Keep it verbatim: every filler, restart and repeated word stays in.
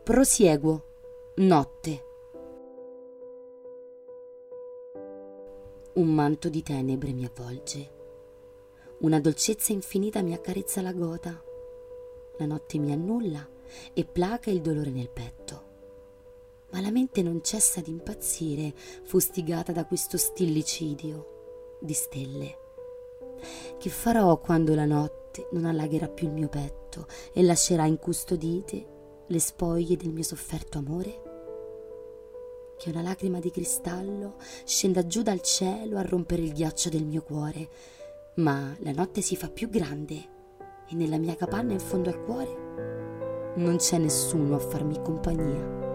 Prosieguo. Notte. Un manto di tenebre mi avvolge. Una dolcezza infinita mi accarezza la gola. La notte mi annulla e placa il dolore nel petto. Ma la mente non cessa di impazzire, fustigata da questo stillicidio di stelle. Che farò quando la notte non allagherà più il mio petto e lascerà incustodite le spoglie del mio sofferto amore? Che una lacrima di cristallo scenda giù dal cielo a rompere il ghiaccio del mio cuore, ma la notte si fa più grande e nella mia capanna in fondo al cuore non c'è nessuno a farmi compagnia.